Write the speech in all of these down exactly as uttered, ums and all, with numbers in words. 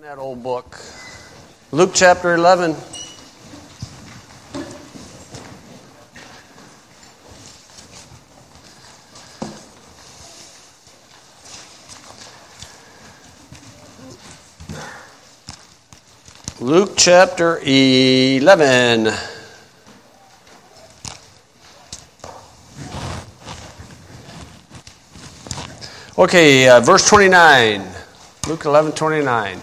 That old book. Luke chapter eleven. Luke chapter eleven. Okay, uh, verse twenty-nine. Luke eleven twenty-nine.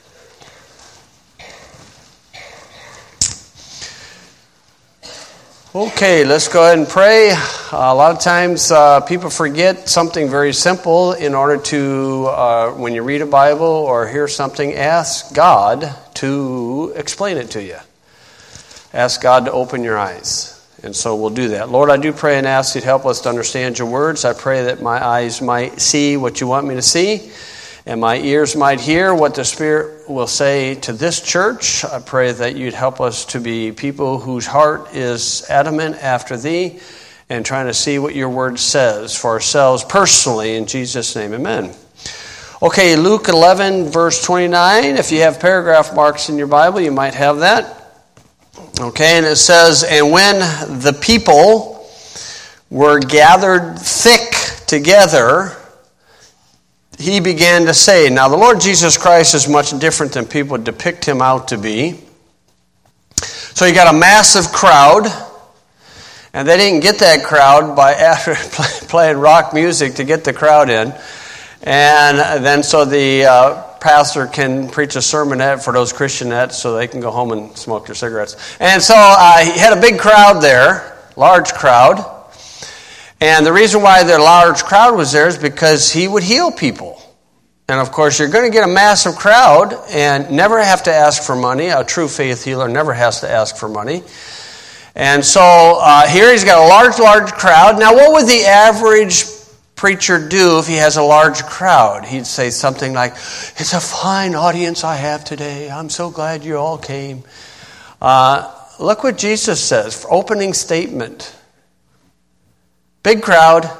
Okay, let's go ahead and pray. Uh, a lot of times uh, people forget something very simple. In order to, uh, when you read a Bible or hear something, ask God to explain it to you. Ask God to open your eyes. And so we'll do that. Lord, I do pray and ask you to help us to understand your words. I pray that my eyes might see what you want me to see, and my ears might hear what the Spirit will say to this church. I pray that you'd help us to be people whose heart is adamant after thee and trying to see what your word says for ourselves personally. In Jesus' name, amen. Okay, Luke eleven, verse twenty-nine. If you have paragraph marks in your Bible, you might have that. Okay, and it says, "And when the people were gathered thick together, he began to say," now the Lord Jesus Christ is much different than people depict him out to be. So you got a massive crowd, and they didn't get that crowd by after playing rock music to get the crowd in. And then so the uh, pastor can preach a sermonette for those Christianettes so they can go home and smoke their cigarettes. And so uh, he had a big crowd there, large crowd. And the reason why the large crowd was there is because he would heal people. And of course, you're going to get a massive crowd and never have to ask for money. A true faith healer never has to ask for money. And so uh, here he's got a large, large crowd. Now, what would the average preacher do if he has a large crowd? He'd say something like, "It's a fine audience I have today. I'm so glad you all came." Uh, look what Jesus says, opening statement. Big crowd.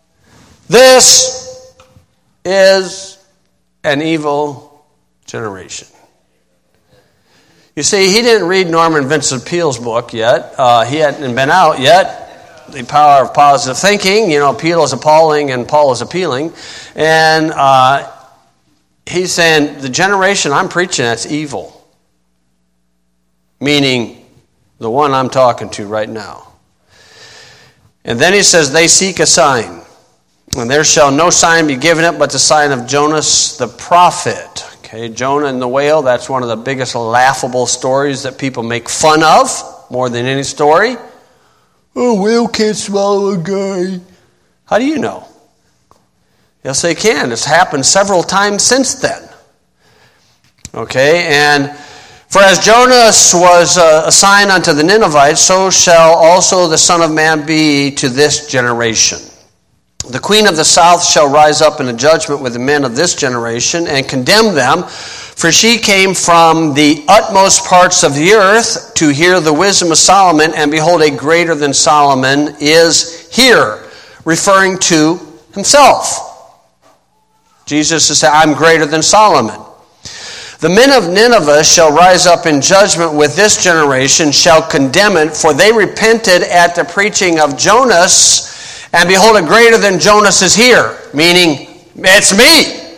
"This is an evil generation." You see, he didn't read Norman Vincent Peale's book yet. Uh, he hadn't been out yet. The Power of Positive Thinking. You know, Peale is appalling and Paul is appealing. And uh, he's saying, the generation I'm preaching, that's evil. Meaning, the one I'm talking to right now. And then he says, "They seek a sign, and there shall no sign be given it but the sign of Jonas the prophet." Okay, Jonah and the whale, that's one of the biggest laughable stories that people make fun of, more than any story. "Oh, whale can't swallow a guy." How do you know? Yes, they can. It's happened several times since then. Okay, and "For as Jonas was a sign unto the Ninevites, so shall also the Son of Man be to this generation. The queen of the south shall rise up in a judgment with the men of this generation and condemn them, for she came from the utmost parts of the earth to hear the wisdom of Solomon, and behold, a greater than Solomon is here," referring to himself. Jesus is saying, "I'm greater than Solomon. The men of Nineveh shall rise up in judgment with this generation, shall condemn it, for they repented at the preaching of Jonas, and behold, a greater than Jonas is here," meaning, it's me.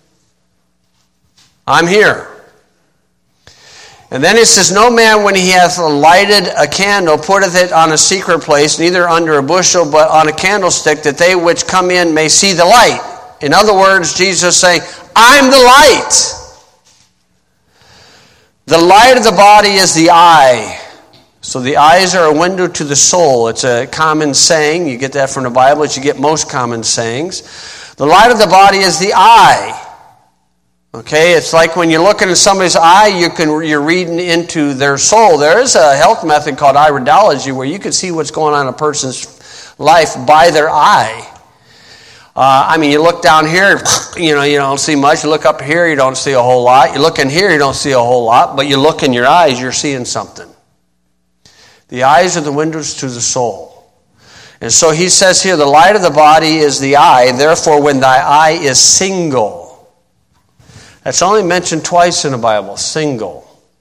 I'm here. And then it says, "No man, when he hath lighted a candle, putteth it on a secret place, neither under a bushel, but on a candlestick, that they which come in may see the light." In other words, Jesus is saying, I'm the light. The light of the body is the eye. So the eyes are a window to the soul. It's a common saying. You get that from the Bible, as you get most common sayings. The light of the body is the eye. Okay, it's like when you're looking at somebody's eye, you can, you're reading into their soul. There is a health method called iridology where you can see what's going on in a person's life by their eye. Uh, I mean, you look down here, you know, you don't see much. You look up here, you don't see a whole lot. You look in here, you don't see a whole lot. But you look in your eyes, you're seeing something. The eyes are the windows to the soul. And so he says here, the light of the body is the eye. Therefore, when thy eye is single, That's only mentioned twice in the Bible, single.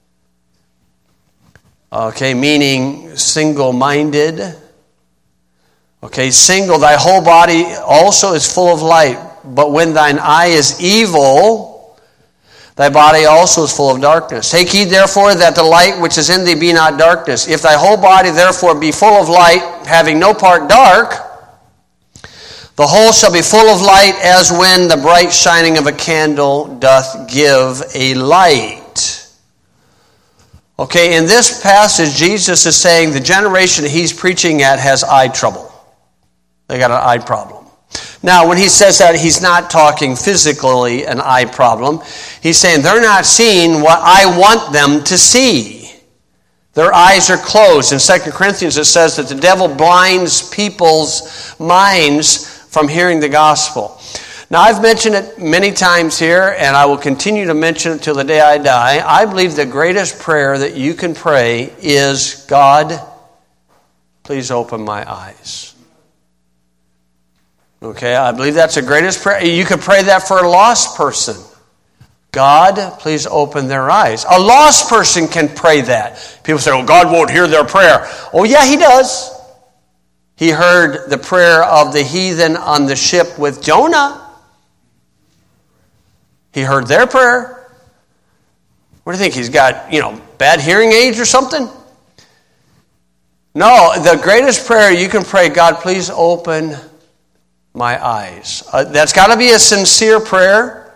Okay, meaning single-minded. Okay, single, thy whole body also is full of light, but when thine eye is evil, thy body also is full of darkness. Take heed therefore that the light which is in thee be not darkness. If thy whole body therefore be full of light, having no part dark, the whole shall be full of light as when the bright shining of a candle doth give a light. Okay, in this passage, Jesus is saying the generation he's preaching at has eye trouble. They got an eye problem. Now, when he says that, he's not talking physically an eye problem. He's saying they're not seeing what I want them to see. Their eyes are closed. In Second Corinthians, it says that the devil blinds people's minds from hearing the gospel. Now, I've mentioned it many times here, and I will continue to mention it till the day I die. I believe the greatest prayer that you can pray is, God, please open my eyes. Okay, I believe that's the greatest prayer. You could pray that for a lost person. God, please open their eyes. A lost person can pray that. People say, oh, God won't hear their prayer. Oh, yeah, he does. He heard the prayer of the heathen on the ship with Jonah. He heard their prayer. What do you think? He's got, you know, bad hearing aids or something? No, the greatest prayer you can pray, God, please open my eyes. Uh, that's got to be a sincere prayer.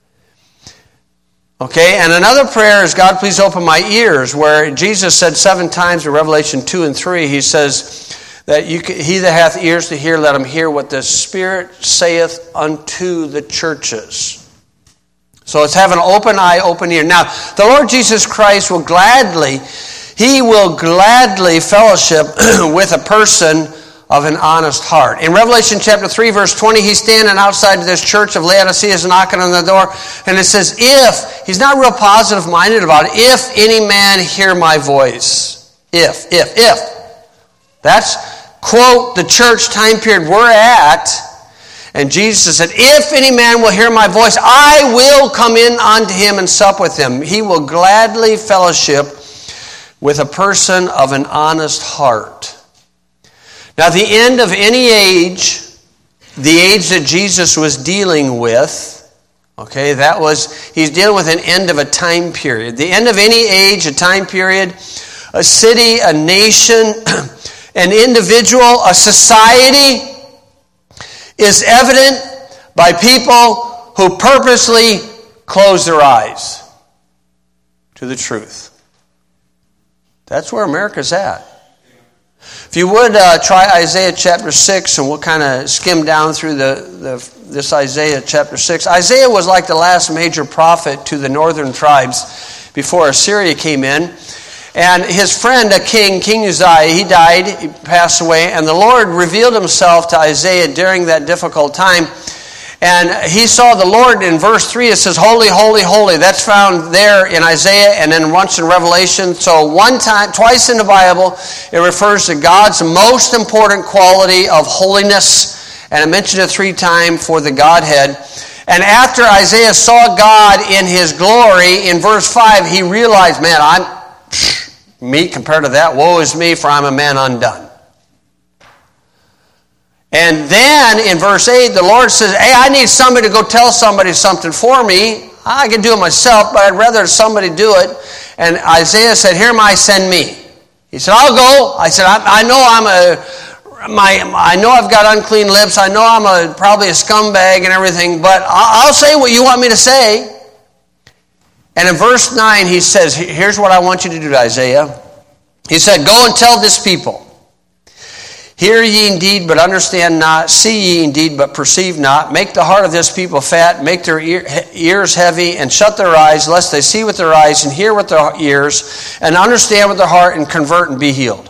Okay, and another prayer is, God, please open my ears, where Jesus said seven times in Revelation two and three, he says that you can, he that hath ears to hear, let him hear what the Spirit saith unto the churches. So it's have an open eye, open ear. Now, the Lord Jesus Christ will gladly, he will gladly fellowship with a person of an honest heart. In Revelation chapter three, verse twenty, he's standing outside of this church of Laodicea, is knocking on the door, and it says, if, he's not real positive-minded about it, if any man hear my voice. If, if, if. That's, quote, the church time period we're at. And Jesus said, if any man will hear my voice, I will come in unto him and sup with him. He will gladly fellowship with a person of an honest heart. Now, the end of any age, the age that Jesus was dealing with, okay, that was, he's dealing with an end of a time period. The end of any age, a time period, a city, a nation, an individual, a society, is evident by people who purposely close their eyes to the truth. That's where America's at. If you would, uh, try Isaiah chapter six, and we'll kind of skim down through the, the this Isaiah chapter six. Isaiah was like the last major prophet to the northern tribes before Assyria came in. And his friend, a king, King Uzziah, he died, he passed away, and the Lord revealed himself to Isaiah during that difficult time. And he saw the Lord in verse three, it says, holy, holy, holy. That's found there in Isaiah and then once in Revelation. So one time, twice in the Bible, it refers to God's most important quality of holiness. And I mentioned it three times for the Godhead. And after Isaiah saw God in his glory, in verse five, he realized, man, I'm me compared to that, woe is me, for I'm a man undone. And then in verse eight, the Lord says, hey, I need somebody to go tell somebody something for me. I can do it myself, but I'd rather somebody do it. And Isaiah said, here am I, send me. He said, I'll go. I said, I, I know I'm a, my, I know I've got unclean lips. I know I'm a, probably a scumbag and everything, but I'll, I'll say what you want me to say. And in verse nine, he says, here's what I want you to do, Isaiah. He said, go and tell this people, hear ye indeed, but understand not. See ye indeed, but perceive not. Make the heart of this people fat. Make their ear, ears heavy, and shut their eyes, lest they see with their eyes, and hear with their ears, and understand with their heart, and convert and be healed.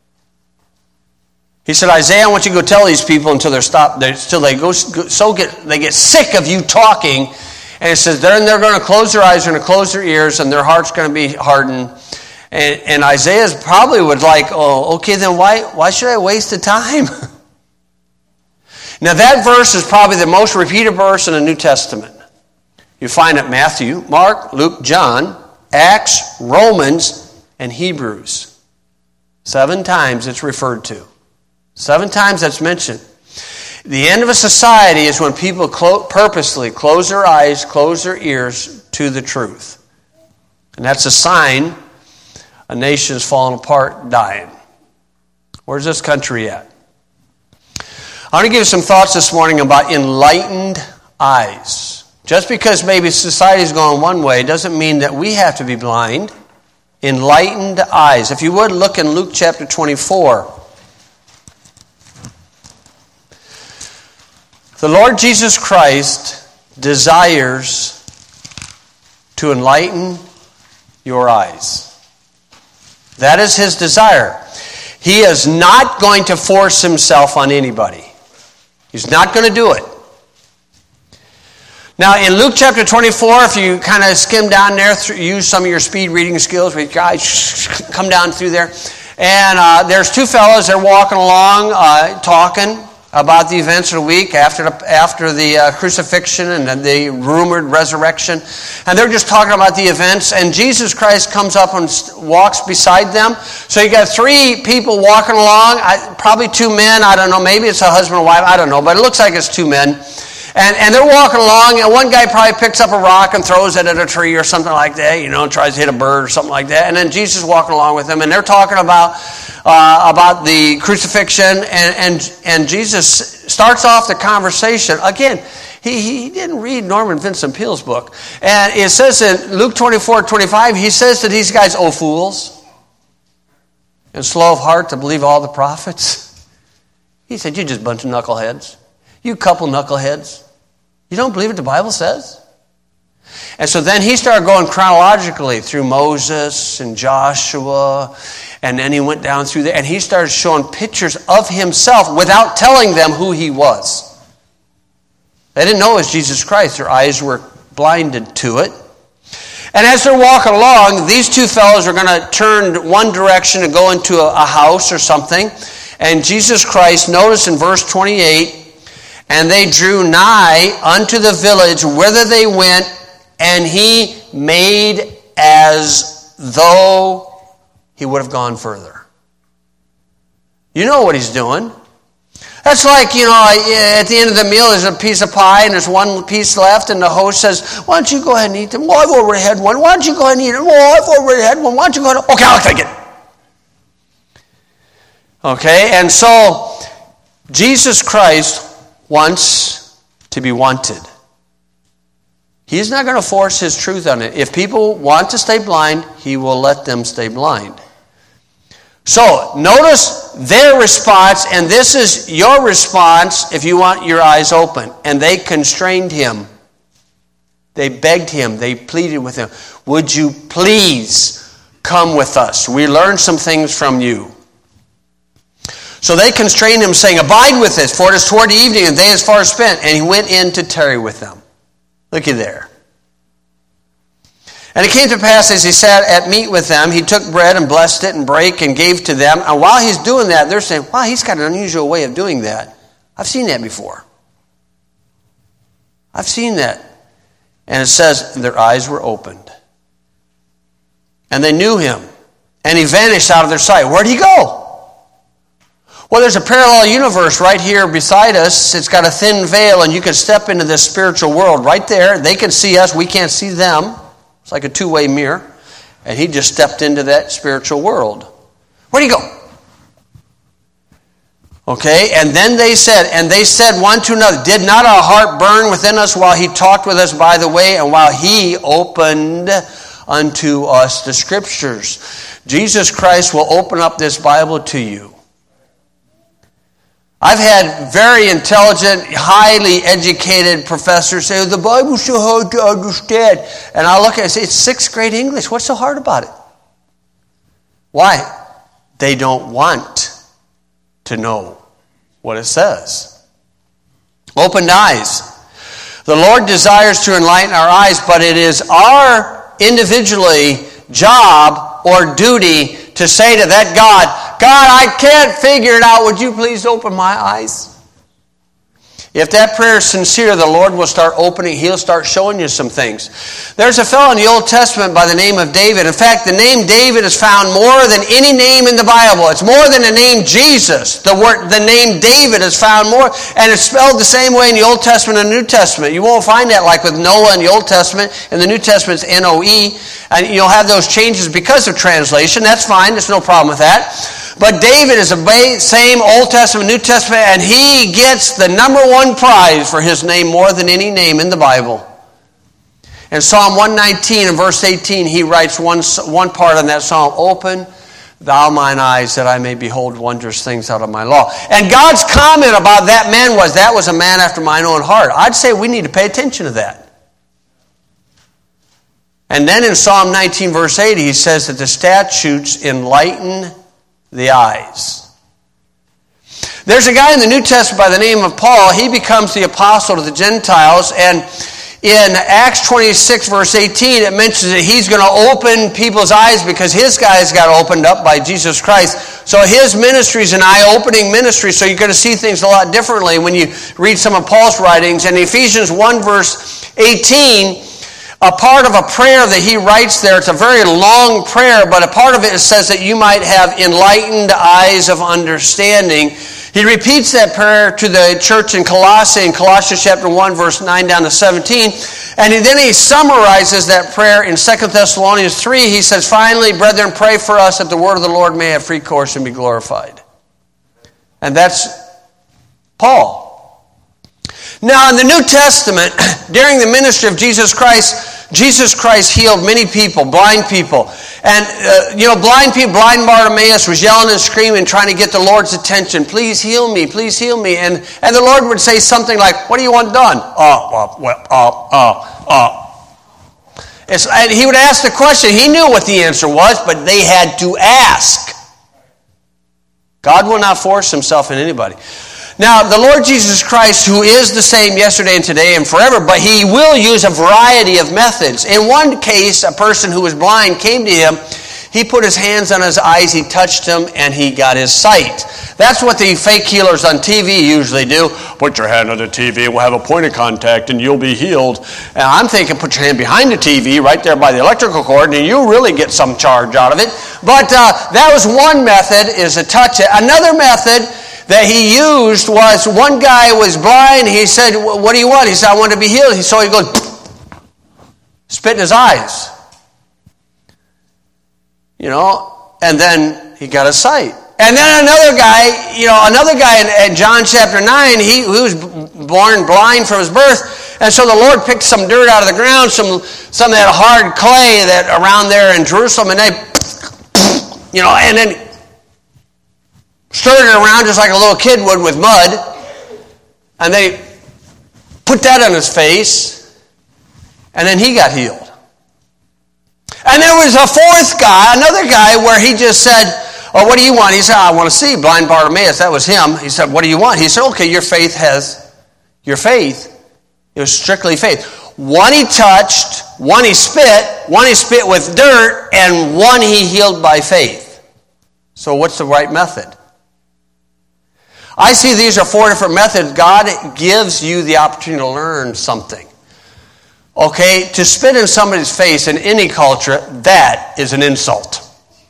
He said, Isaiah, I want you to go tell these people until they're stopped, until they go so get they get sick of you talking. And it says, then they're going to close their eyes, they're going to close their ears, and their heart's going to be hardened. And, and Isaiah probably would like, oh, okay, then why, why should I waste the time? Now that verse is probably the most repeated verse in the New Testament. You find it Matthew, Mark, Luke, John, Acts, Romans, and Hebrews. Seven times it's referred to. Seven times that's mentioned. The end of a society is when people clo- purposely close their eyes, close their ears to the truth. And that's a sign a nation is falling apart, dying. Where's this country at? I want to give you some thoughts this morning about enlightened eyes. Just because maybe society is going one way doesn't mean that we have to be blind. Enlightened eyes. If you would, look in Luke chapter twenty-four. The Lord Jesus Christ desires to enlighten your eyes. That is his desire. He is not going to force himself on anybody. He's not going to do it. Now, in Luke chapter twenty-four, if you kind of skim down there, use some of your speed reading skills, we guys come down through there. And uh, there's two fellows that are walking along, uh, talking about the events of the week after the, after the uh, crucifixion and the rumored resurrection. And they're just talking about the events. And Jesus Christ comes up and walks beside them. So you got three people walking along, I, probably two men. I don't know. Maybe it's a husband and wife. I don't know. But it looks like it's two men. And, and they're walking along, and one guy probably picks up a rock and throws it at a tree or something like that, you know, and tries to hit a bird or something like that. And then Jesus is walking along with them, and they're talking about uh, about the crucifixion, and, and, and Jesus starts off the conversation. Again, he, he didn't read Norman Vincent Peale's book. And it says in Luke twenty-four twenty-five, he says to these guys, "Oh, fools, and slow of heart to believe all the prophets." He said, "You just bunch of knuckleheads. You couple knuckleheads. You don't believe what the Bible says?" And so then he started going chronologically through Moses and Joshua, and then he went down through there, and he started showing pictures of himself without telling them who he was. They didn't know it was Jesus Christ. Their eyes were blinded to it. And as they're walking along, these two fellows are going to turn one direction and go into a, a house or something. And Jesus Christ, notice in verse twenty-eight, "And they drew nigh unto the village whither they went, and he made as though he would have gone further." You know what he's doing. That's like, you know, at the end of the meal, there's a piece of pie, and there's one piece left, and the host says, "Why don't you go ahead and eat them?" "Well, I've already had one." "Why don't you go ahead and eat it?" "Well, I've already had one." "Why don't you go ahead and..." "Okay, I'll take it." Okay, and so Jesus Christ wants to be wanted. He's not going to force his truth on it. If people want to stay blind, he will let them stay blind. So, notice their response, and this is your response if you want your eyes open. "And they constrained him." They begged him. They pleaded with him. "Would you please come with us? We learned some things from you." So they constrained him, saying, "Abide with us, for it is toward the evening, and the day is far spent." And he went in to tarry with them. Looky there. "And it came to pass, as he sat at meat with them, he took bread and blessed it and brake and gave to them." And while he's doing that, they're saying, "Wow, he's got an unusual way of doing that. I've seen that before. I've seen that." And it says, their eyes were opened. And they knew him. And he vanished out of their sight. Where'd he go? Well, there's a parallel universe right here beside us. It's got a thin veil, and you can step into this spiritual world right there. They can see us. We can't see them. It's like a two-way mirror. And he just stepped into that spiritual world. Where'd he go? Okay, and then they said, and they said one to another, "Did not our heart burn within us while he talked with us by the way, and while he opened unto us the Scriptures?" Jesus Christ will open up this Bible to you. I've had very intelligent, highly educated professors say, "The Bible's so hard to understand." And I look at it and say, "It's sixth grade English. What's so hard about it?" Why? They don't want to know what it says. Opened eyes. The Lord desires to enlighten our eyes, but it is our individually job or duty to say to that God, "God, I can't figure it out. Would you please open my eyes?" If that prayer is sincere, the Lord will start opening, He'll start showing you some things. There's a fellow in the Old Testament by the name of David. In fact, the name David is found more than any name in the Bible. It's more than the name Jesus. The word, the name David is found more, and it's spelled the same way in the Old Testament and the New Testament. You won't find that like with Noah in the Old Testament. In the New Testament, it's N O E. And you'll have those changes because of translation. That's fine. There's no problem with that. But David is the same Old Testament, New Testament, and he gets the number one prize for his name more than any name in the Bible. In Psalm one nineteen and verse eighteen, he writes one, one part on that psalm, "Open thou mine eyes that I may behold wondrous things out of my law." And God's comment about that man was, that was a man after mine own heart. I'd say we need to pay attention to that. And then in Psalm nineteen verse eight, he says that the statutes enlighten the eyes. There's a guy in the New Testament by the name of Paul. He becomes the apostle to the Gentiles, and in Acts twenty-six verse eighteen, it mentions that he's going to open people's eyes because his guys got opened up by Jesus Christ. So his ministry is an eye-opening ministry, so you're going to see things a lot differently when you read some of Paul's writings. In Ephesians one verse eighteen, a part of a prayer that he writes there, it's a very long prayer, but a part of it says that you might have enlightened eyes of understanding. He repeats that prayer to the church in Colossae, in Colossians chapter one, verse nine down to seventeen. And then he summarizes that prayer in Second Thessalonians three. He says, "Finally, brethren, pray for us that the word of the Lord may have free course and be glorified." And that's Paul. Now, in the New Testament, during the ministry of Jesus Christ, Jesus Christ healed many people, blind people. And, uh, you know, blind people, blind Bartimaeus was yelling and screaming, trying to get the Lord's attention. "Please heal me, please heal me." And, and the Lord would say something like, "What do you want done?" "Oh, uh, well, uh, uh, uh. It's, and he would ask the question. He knew what the answer was, but they had to ask. God will not force himself in anybody. Now, the Lord Jesus Christ, who is the same yesterday and today and forever, but he will use a variety of methods. In one case, a person who was blind came to him. He put his hands on his eyes, he touched him, and he got his sight. That's what the fake healers on T V usually do. "Put your hand on the T V, we'll have a point of contact, and you'll be healed." And I'm thinking, put your hand behind the T V, right there by the electrical cord, and you really get some charge out of it. But uh, that was one method, is to touch it. Another method that he used was, one guy was blind. He said, "What do you want?" He said, "I want to be healed." He saw he goes, spit in his eyes. You know, and then he got a sight. And then another guy, you know, another guy in, in John chapter nine, he, he was born blind from his birth. And so the Lord picked some dirt out of the ground, some, some of that hard clay that around there in Jerusalem, and they, you know, and then stirred it around just like a little kid would with mud. And they put that on his face, and then he got healed. And there was a fourth guy, another guy, where he just said, "Oh, what do you want?" He said, "I want to see." Blind Bartimaeus, that was him. He said, "What do you want?" He said, "Okay, your faith has, your faith." It was strictly faith. One he touched, one he spit, one he spit with dirt, and one he healed by faith. So what's the right method? I see these are four different methods. God gives you the opportunity to learn something. Okay, to spit in somebody's face in any culture, that is an insult.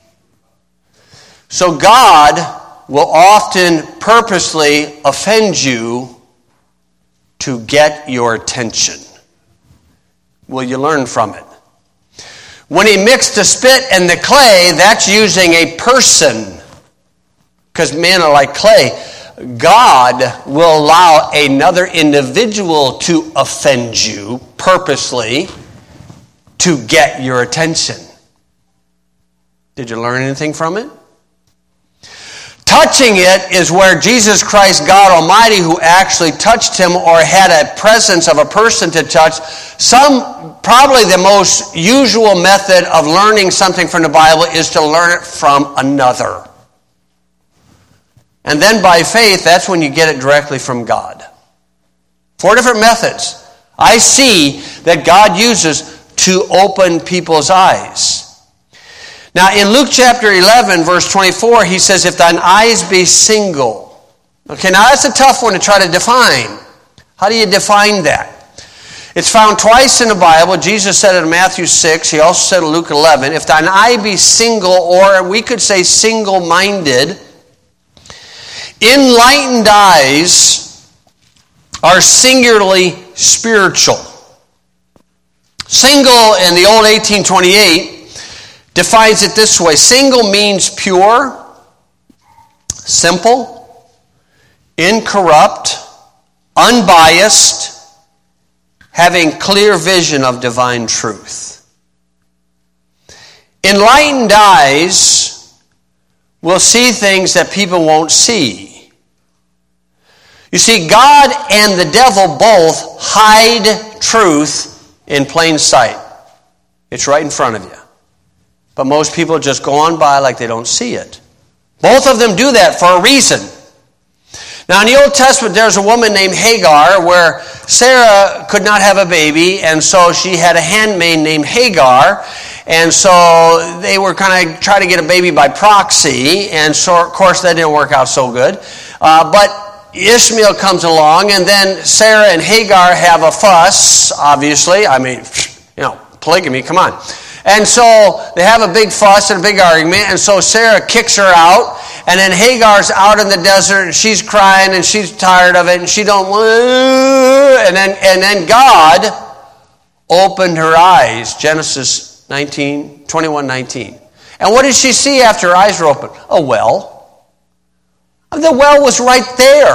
So God will often purposely offend you to get your attention. Will you learn from it? When he mixed the spit and the clay, that's using a person, because men are like clay. God will allow another individual to offend you purposely to get your attention. Did you learn anything from it? Touching it is where Jesus Christ, God Almighty, who actually touched him or had a presence of a person to touch. Some, probably the most usual method of learning something from the Bible is to learn it from another. And then by faith, that's when you get it directly from God. Four different methods I see that God uses to open people's eyes. Now in Luke chapter eleven, verse twenty-four, he says, "If thine eyes be single." Okay, now that's a tough one to try to define. How do you define that? It's found twice in the Bible. Jesus said it in Matthew six. He also said in Luke eleven, if thine eye be single, or we could say single-minded, enlightened eyes are singularly spiritual. Single in the old eighteen twenty-eight defines it this way. Single means pure, simple, incorrupt, unbiased, having clear vision of divine truth. Enlightened eyes will see things that people won't see. You see, God and the devil both hide truth in plain sight. It's right in front of you. But most people just go on by like they don't see it. Both of them do that for a reason. Now, in the Old Testament, there's a woman named Hagar where Sarah could not have a baby, and so she had a handmaid named Hagar, and so they were kind of trying to get a baby by proxy, and so, of course, that didn't work out so good. Uh, but Ishmael comes along, and then Sarah and Hagar have a fuss, obviously. I mean, you know, polygamy, come on. And so they have a big fuss and a big argument, and so Sarah kicks her out. And then Hagar's out in the desert, and she's crying, and she's tired of it, and she don't want. And then, and then God opened her eyes. Genesis nineteen, twenty-one, nineteen. And what did she see after her eyes were open? A well. The well was right there.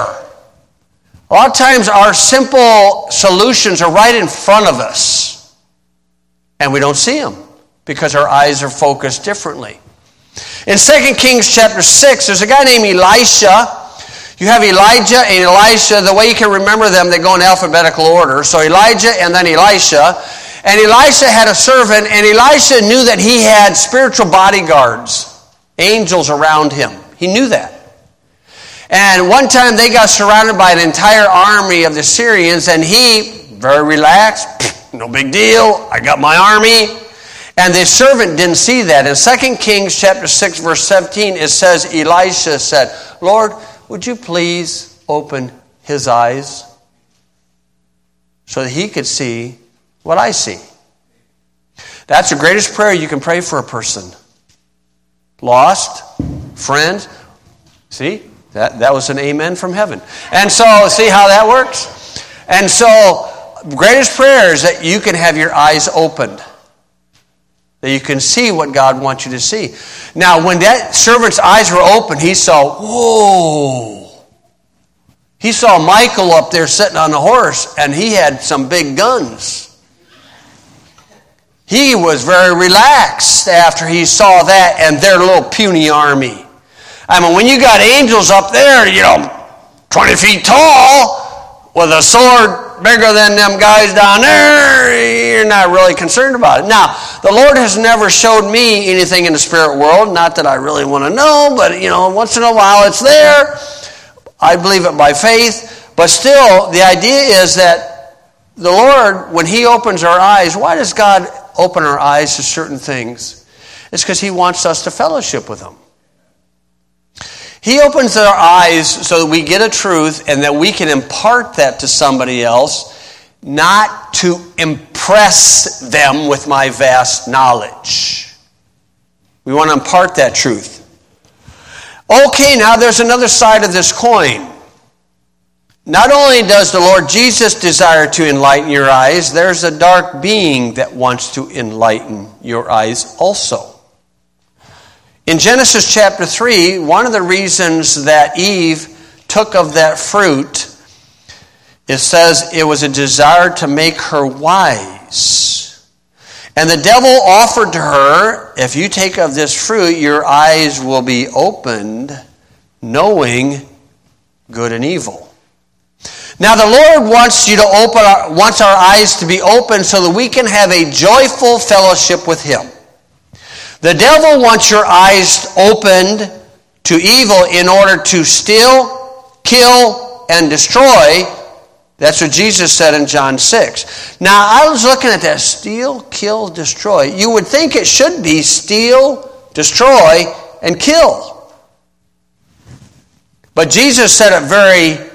A lot of times our simple solutions are right in front of us, and we don't see them because our eyes are focused differently. In Second Kings chapter six, there's a guy named Elisha. You have Elijah and Elisha. The way you can remember them, they go in alphabetical order. So Elijah and then Elisha. And Elisha had a servant, and Elisha knew that he had spiritual bodyguards, angels around him. He knew that. And one time they got surrounded by an entire army of the Syrians, and he, very relaxed, no big deal, I got my army. And the servant didn't see that. In Second Kings chapter six, verse seventeen, it says, Elisha said, Lord, would you please open his eyes so that he could see what I see? That's the greatest prayer you can pray for a person. Lost, friends. See, that, that was an amen from heaven. And so, see how that works? And so, the greatest prayer is that you can have your eyes opened, that you can see what God wants you to see. Now, when that servant's eyes were open, he saw, whoa. He saw Michael up there sitting on the horse, and he had some big guns. He was very relaxed after he saw that and their little puny army. I mean, when you got angels up there, you know, twenty feet tall, with a sword bigger than them guys down there, you're not really concerned about it. Now, the Lord has never showed me anything in the spirit world, not that I really want to know, but, you know, once in a while it's there. I believe it by faith. But still, the idea is that the Lord, when He opens our eyes, why does God open our eyes to certain things? It's because He wants us to fellowship with Him. He opens our eyes so that we get a truth and that we can impart that to somebody else, not to impress them with my vast knowledge. We want to impart that truth. Okay, now there's another side of this coin. Not only does the Lord Jesus desire to enlighten your eyes, there's a dark being that wants to enlighten your eyes also. In Genesis chapter three, one of the reasons that Eve took of that fruit, it says it was a desire to make her wise. And the devil offered to her, if you take of this fruit, your eyes will be opened, knowing good and evil. Now the Lord wants you to open our, wants our eyes to be open so that we can have a joyful fellowship with Him. The devil wants your eyes opened to evil in order to steal, kill, and destroy. That's what Jesus said in John six. Now, I was looking at that. Steal, kill, destroy. You would think it should be steal, destroy, and kill. But Jesus said it very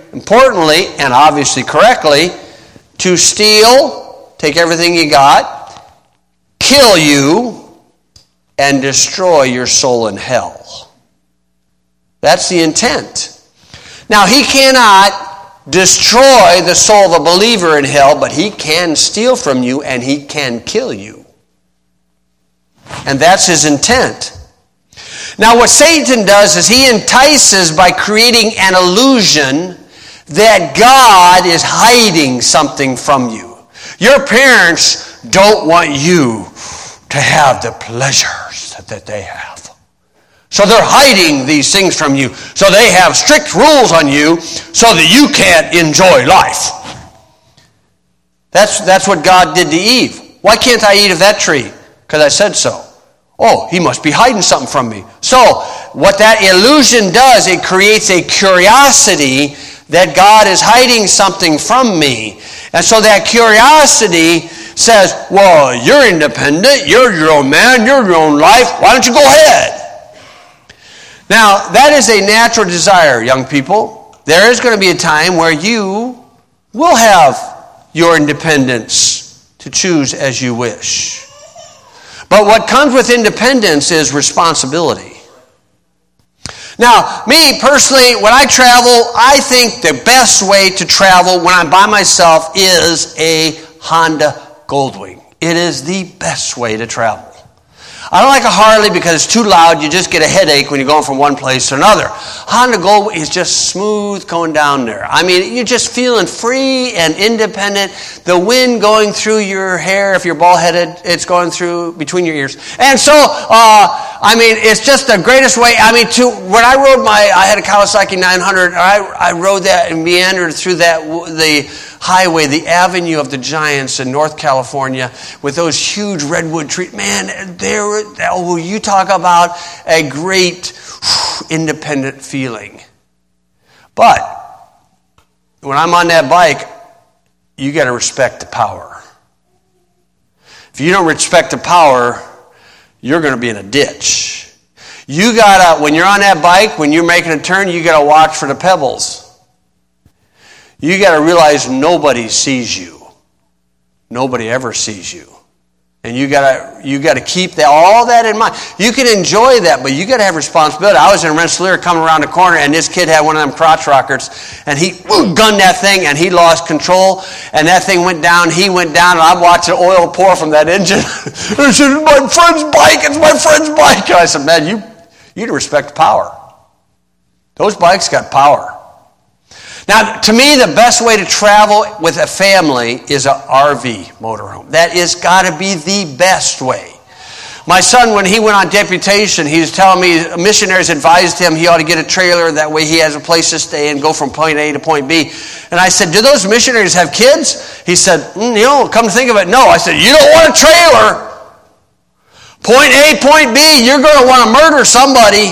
importantly, and obviously correctly, to steal, take everything you got, kill you, and destroy your soul in hell. That's the intent. Now, he cannot destroy the soul of a believer in hell, but he can steal from you and he can kill you. And that's his intent. Now, what Satan does is he entices by creating an illusion that God is hiding something from you. Your parents don't want you to have the pleasures that they have. So they're hiding these things from you. So they have strict rules on you so that you can't enjoy life. That's, that's what God did to Eve. Why can't I eat of that tree? Because I said so. Oh, he must be hiding something from me. So what that illusion does, it creates a curiosity that God is hiding something from me. And so that curiosity says, well, you're independent, you're your own man, you're your own life, why don't you go ahead? Now, that is a natural desire, young people. There is going to be a time where you will have your independence to choose as you wish. But what comes with independence is responsibility. Now, me personally, when I travel, I think the best way to travel when I'm by myself is a Honda Goldwing. It is the best way to travel. I don't like a Harley because it's too loud. You just get a headache when you're going from one place to another. Honda Goldwing is just smooth going down there. I mean, you're just feeling free and independent. The wind going through your hair, if you're bald-headed, it's going through between your ears. And so, uh, I mean, it's just the greatest way. I mean, to when I rode my, I had a Kawasaki nine hundred. I, I rode that and meandered through that the highway, the Avenue of the Giants in North California, with those huge redwood trees. Man, there. Oh, you talk about a great independent feeling. But when I'm on that bike, you got to respect the power. If you don't respect the power, you're going to be in a ditch. You got to, when you're on that bike, when you're making a turn, you got to watch for the pebbles. You got to realize nobody sees you. Nobody ever sees you. And you gotta you gotta keep that all that in mind. You can enjoy that, but you gotta have responsibility. I was in Rensselaer coming around the corner, and this kid had one of them crotch rockers, and he gunned that thing, and he lost control, and that thing went down. He went down, and I watched the oil pour from that engine. I said, "It's my friend's bike. It's my friend's bike." And I said, "Man, you you respect power. Those bikes got power." Now, to me, the best way to travel with a family is an R V motorhome. That is got to be the best way. My son, when he went on deputation, he was telling me missionaries advised him he ought to get a trailer. That way he has a place to stay and go from point A to point B. And I said, do those missionaries have kids? He said, mm, you know, come to think of it, no. I said, you don't want a trailer. Point A, point B, you're going to want to murder somebody.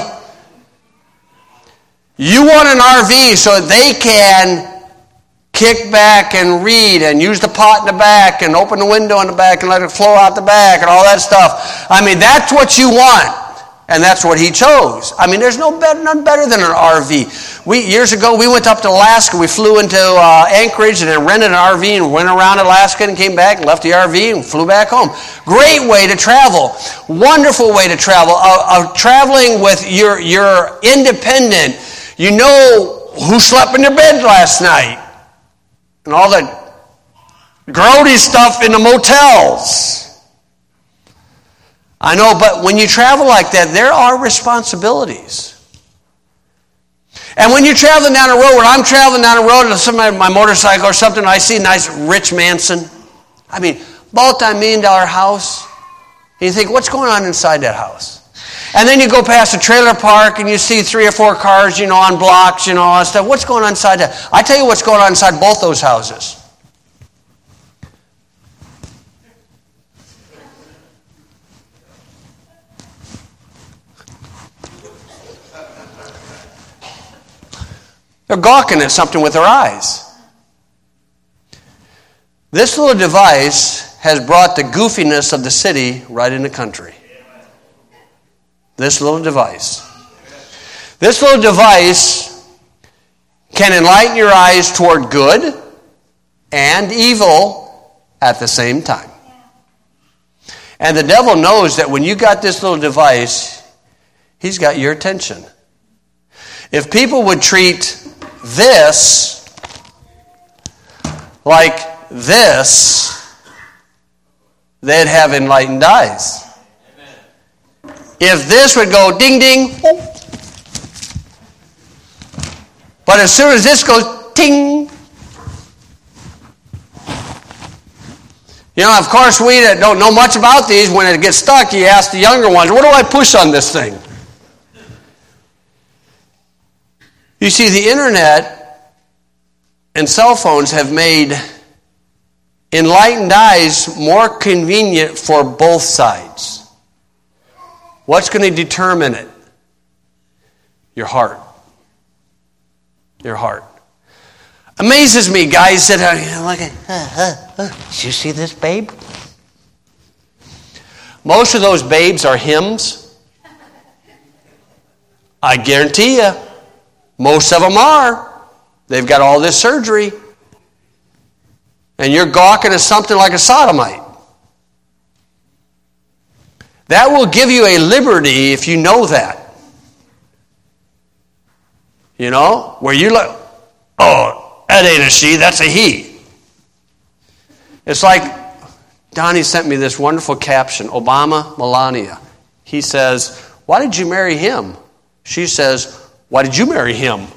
You want an R V so they can kick back and read and use the pot in the back and open the window in the back and let it flow out the back and all that stuff. I mean, that's what you want. And that's what he chose. I mean, there's no better, none better than an R V. We years ago, we went up to Alaska. We flew into uh, Anchorage and then rented an R V and went around Alaska and came back and left the R V and flew back home. Great way to travel. Wonderful way to travel. Uh, uh, traveling with your, your independent. You know who slept in their bed last night. And all the grody stuff in the motels. I know, but when you travel like that, there are responsibilities. And when you're traveling down the road, when I'm traveling down the road on some my motorcycle or something, I see a nice rich Manson. I mean, multi-million dollar house. And you think, what's going on inside that house? And then you go past a trailer park and you see three or four cars, you know, on blocks, you know, all that stuff. What's going on inside that? I tell you what's going on inside both those houses. They're gawking at something with their eyes. This little device has brought the goofiness of the city right in the country. This little device. This little device can enlighten your eyes toward good and evil at the same time. And the devil knows that when you got this little device, he's got your attention. If people would treat this like this, they'd have enlightened eyes. If this would go ding ding, oh. But as soon as this goes ting, you know, of course, we that don't know much about these, when it gets stuck, you ask the younger ones, what do I push on this thing? You see, the internet and cell phones have made enlightened eyes more convenient for both sides. What's going to determine it? Your heart. Your heart. Amazes me, guys that are like, uh, uh, uh, did you see this, babe? Most of those babes are hymns. I guarantee you, most of them are. They've got all this surgery. And you're gawking at something like a sodomite. That will give you a liberty if you know that. You know, where you like, oh, that ain't a she, that's a he. It's like, Donnie sent me this wonderful caption, Obama, Melania. He says, why did you marry him? She says, why did you marry him?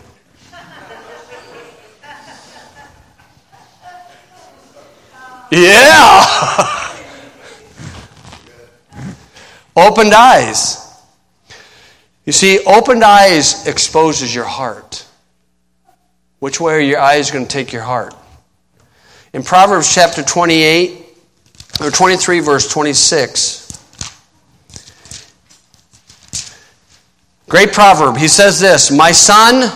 Yeah. Opened eyes. You see, opened eyes exposes your heart. Which way are your eyes going to take your heart? In Proverbs chapter twenty-eight, or twenty-three, verse twenty-six, great proverb. He says this, my son,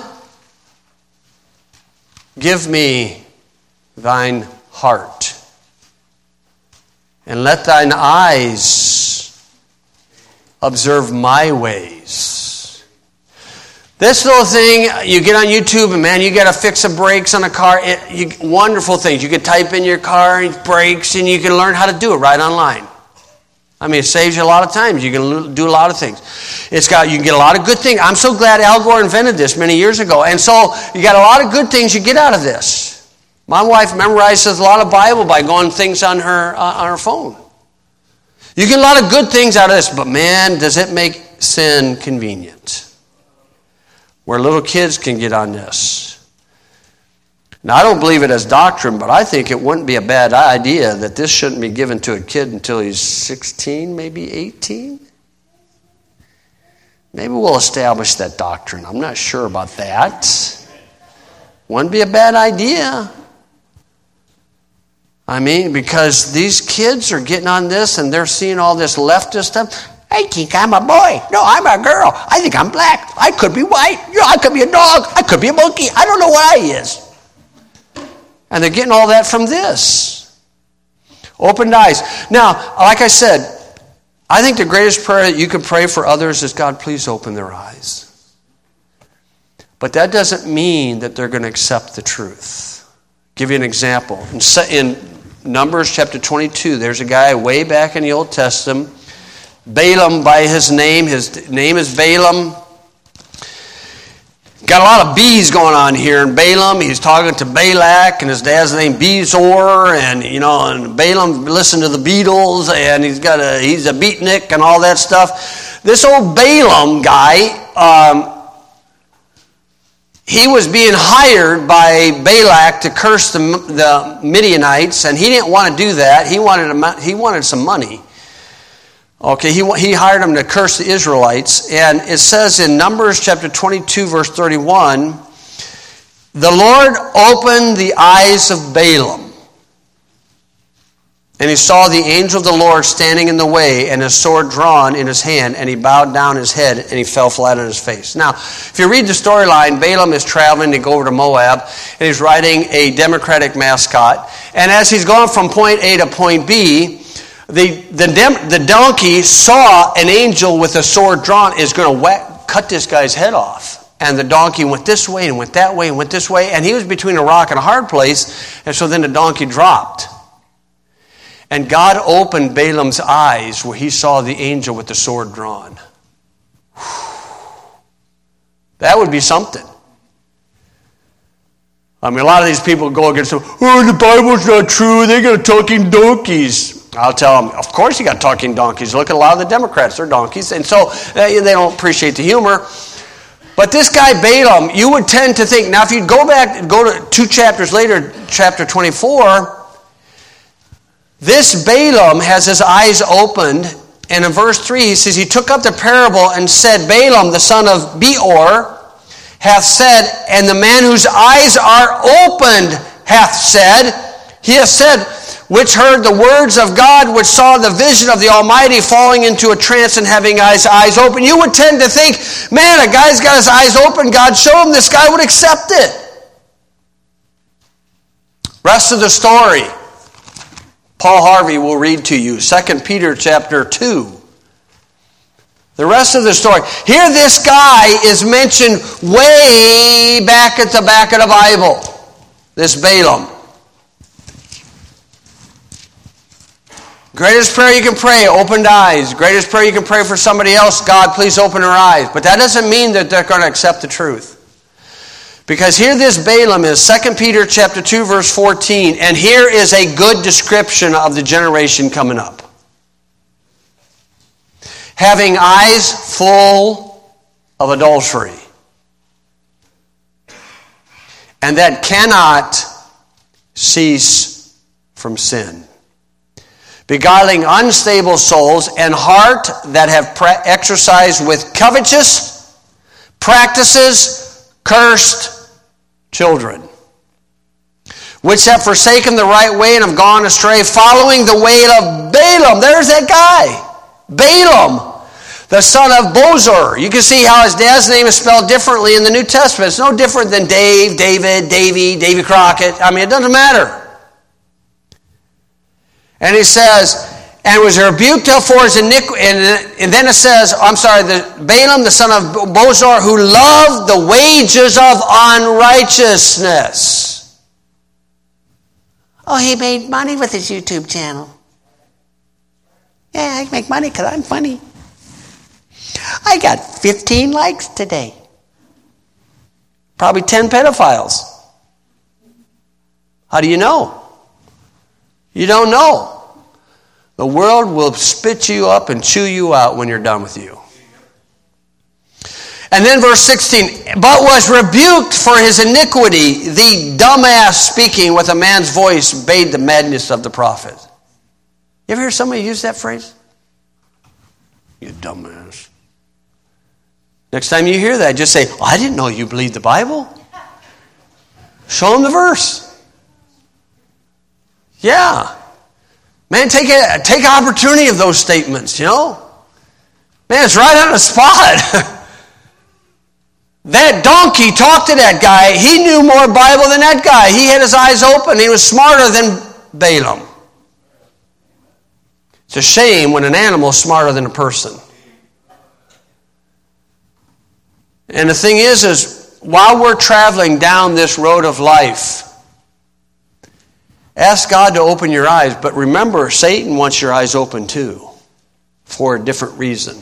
give me thine heart, and let thine eyes observe my ways. This little thing, you get on YouTube and man, you got to fix the brakes on a car. It, you, wonderful things. You can type in your car brakes and you can learn how to do it right online. I mean, it saves you a lot of time. You can do a lot of things. It's got you can get a lot of good things. I'm so glad Al Gore invented this many years ago. And so you got a lot of good things you get out of this. My wife memorizes a lot of Bible by going things on her uh, on her phone. You get a lot of good things out of this, but man, does it make sin convenient. Where little kids can get on this. Now, I don't believe it as doctrine, but I think it wouldn't be a bad idea that this shouldn't be given to a kid until he's sixteen, maybe eighteen. Maybe we'll establish that doctrine. I'm not sure about that. Wouldn't be a bad idea. I mean, because these kids are getting on this and they're seeing all this leftist stuff. I think I'm a boy. No, I'm a girl. I think I'm black. I could be white. You know, I could be a dog. I could be a monkey. I don't know what I is. And they're getting all that from this. Opened eyes. Now, like I said, I think the greatest prayer that you can pray for others is, God, please open their eyes. But that doesn't mean that they're going to accept the truth. I'll give you an example. In Numbers chapter twenty-two, there's a guy way back in the Old Testament, Balaam by his name. His name is Balaam. Got a lot of B's going on here. And Balaam, he's talking to Balak, and his dad's name Bezor, and you know, and Balaam listened to the Beatles, and he's got a he's a beatnik and all that stuff. This old Balaam guy, um, he was being hired by Balak to curse the, the Midianites, and he didn't want to do that. He wanted he wanted some money. Okay, he, he hired him to curse the Israelites. And it says in Numbers chapter twenty-two, verse thirty-one, the Lord opened the eyes of Balaam, and he saw the angel of the Lord standing in the way, and his sword drawn in his hand, and he bowed down his head, and he fell flat on his face. Now, if you read the storyline, Balaam is traveling to go over to Moab, and he's riding a Democratic mascot. And as he's going from point A to point B, The, the the donkey saw an angel with a sword drawn is going to whack, cut this guy's head off. and the donkey went this way and went that way and went this way, and he was between a rock and a hard place, and so then the donkey dropped. And God opened Balaam's eyes where he saw the angel with the sword drawn. That would be something. I mean, a lot of these people go against them. Oh, the Bible's not true. They got talking donkeys. I'll tell them, of course you got talking donkeys. Look at a lot of the Democrats. They're donkeys. And so they don't appreciate the humor. But this guy Balaam, you would tend to think, now if you go back, go to two chapters later, chapter twenty-four, this Balaam has his eyes opened. And in verse three, he says, he took up the parable and said, Balaam, the son of Beor, hath said, and the man whose eyes are opened hath said, he hath said, which heard the words of God, which saw the vision of the Almighty falling into a trance and having his eyes open. You would tend to think, man, a guy's got his eyes open, God showed him, this guy would accept it. Rest of the story, Paul Harvey will read to you, Second Peter chapter two. The rest of the story. Here this guy is mentioned way back at the back of the Bible. This Balaam. Greatest prayer you can pray, opened eyes. Greatest prayer you can pray for somebody else, God, please open her eyes. But that doesn't mean that they're going to accept the truth. Because here this Balaam is, Second Peter chapter two, verse fourteen, and here is a good description of the generation coming up. Having eyes full of adultery, and that cannot cease from sin. Beguiling unstable souls, and heart that have pra- exercised with covetous practices cursed children, which have forsaken the right way and have gone astray, following the way of Balaam. There's that guy. Balaam, the son of Bosor. You can see how his dad's name is spelled differently in the New Testament. It's no different than Dave, David, Davy, Davy Crockett. I mean, it doesn't matter. And he says, and was rebuked for his iniquity. And, and then it says, I'm sorry, the, Balaam, the son of Bosor, who loved the wages of unrighteousness. Oh, he made money with his YouTube channel. Yeah, I make money because I'm funny. I got fifteen likes today. Probably ten pedophiles. How do you know? You don't know. The world will spit you up and chew you out when you're done with you. And then verse sixteen, but was rebuked for his iniquity, the dumbass speaking with a man's voice bade the madness of the prophet. You ever hear somebody use that phrase? You dumbass. Next time you hear that, just say, oh, I didn't know you believed the Bible. Show them the verse. Yeah. Man, take a, take opportunity of those statements, you know. Man, it's right on the spot. That donkey talked to that guy. He knew more Bible than that guy. He had his eyes open. He was smarter than Balaam. It's a shame when an animal is smarter than a person. And the thing is, is while we're traveling down this road of life, ask God to open your eyes. But remember, Satan wants your eyes open too, for a different reason.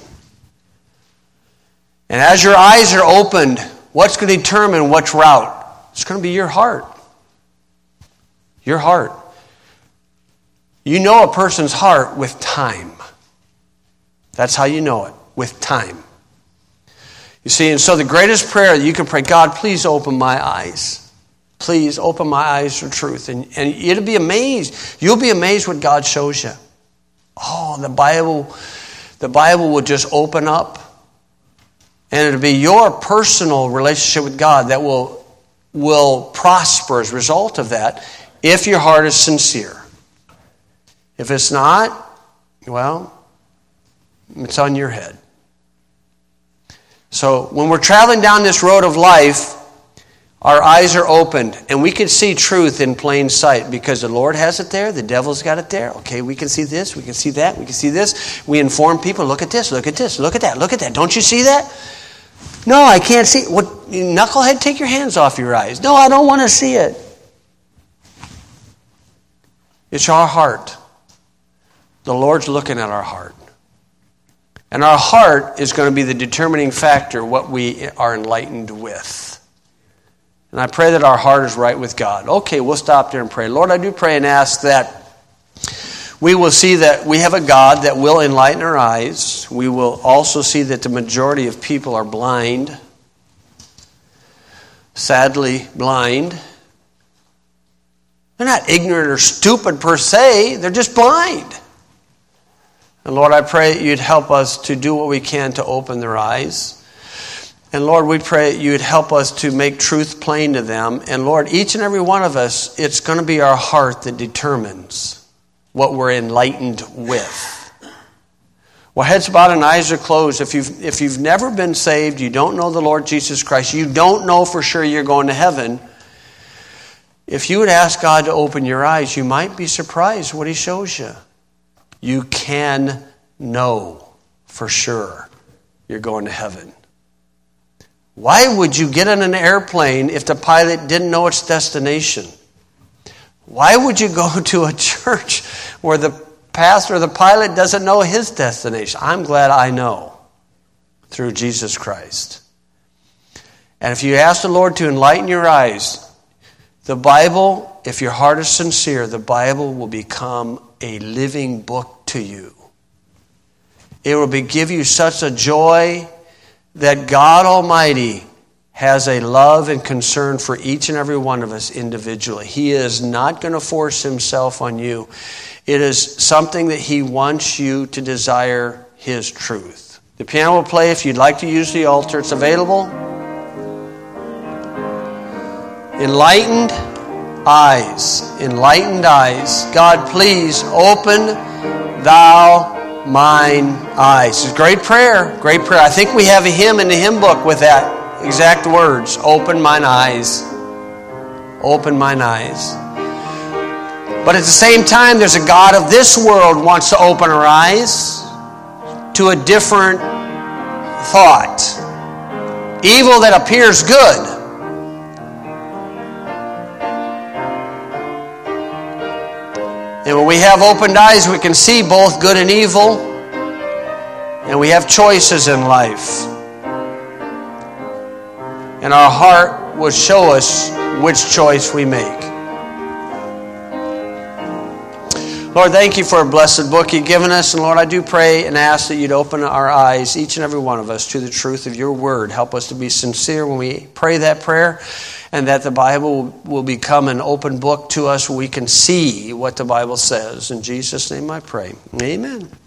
And as your eyes are opened, what's going to determine which route? It's going to be your heart. Your heart. You know a person's heart with time. That's how you know it, with time. You see, and so the greatest prayer that you can pray, God, please open my eyes. Please open my eyes to truth. And, and you'll be amazed. You'll be amazed what God shows you. Oh, the Bible, the Bible will just open up. And it'll be your personal relationship with God that will, will prosper as a result of that if your heart is sincere. If it's not, well, it's on your head. So when we're traveling down this road of life, our eyes are opened and we can see truth in plain sight because the Lord has it there, the devil's got it there. Okay, we can see this, we can see that, we can see this. We inform people, look at this, look at this, look at that, look at that. Don't you see that? No, I can't see. What? knucklehead, take your hands off your eyes. No, I don't want to see it. It's our heart. The Lord's looking at our heart. And our heart is going to be the determining factor what we are enlightened with. And I pray that our heart is right with God. Okay, we'll stop there and pray. Lord, I do pray and ask that we will see that we have a God that will enlighten our eyes. We will also see that the majority of people are blind. Sadly, blind. They're not ignorant or stupid per se. They're just blind. And Lord, I pray that you'd help us to do what we can to open their eyes. And Lord, we pray that you'd help us to make truth plain to them. And Lord, each and every one of us, it's going to be our heart that determines what we're enlightened with. Well, heads bowed and eyes are closed. If you've, if you've never been saved, you don't know the Lord Jesus Christ, you don't know for sure you're going to heaven, if you would ask God to open your eyes, you might be surprised what he shows you. You can know for sure you're going to heaven. Why would you get on an airplane if the pilot didn't know its destination? Why would you go to a church where the pastor or the pilot doesn't know his destination? I'm glad I know through Jesus Christ. And if you ask the Lord to enlighten your eyes, the Bible, if your heart is sincere, the Bible will become a living book to you. It will be, give you such a joy that God Almighty has a love and concern for each and every one of us individually. He is not going to force himself on you. It is something that he wants you to desire his truth. The piano will play. If you'd like to use the altar, it's available. Enlightened eyes. Enlightened eyes. God, please open thou mine eyes. It's a great prayer. Great prayer. I think we have a hymn in the hymn book with that exact words. Open mine eyes. Open mine eyes. But at the same time, there's a God of this world who wants to open our eyes to a different thought. Evil that appears good. And when we have opened eyes, we can see both good and evil. And we have choices in life. And our heart will show us which choice we make. Lord, thank you for a blessed book you've given us. And Lord, I do pray and ask that you'd open our eyes, each and every one of us, to the truth of your word. Help us to be sincere when we pray that prayer, and that the Bible will become an open book to us where we can see what the Bible says. In Jesus' name I pray. Amen.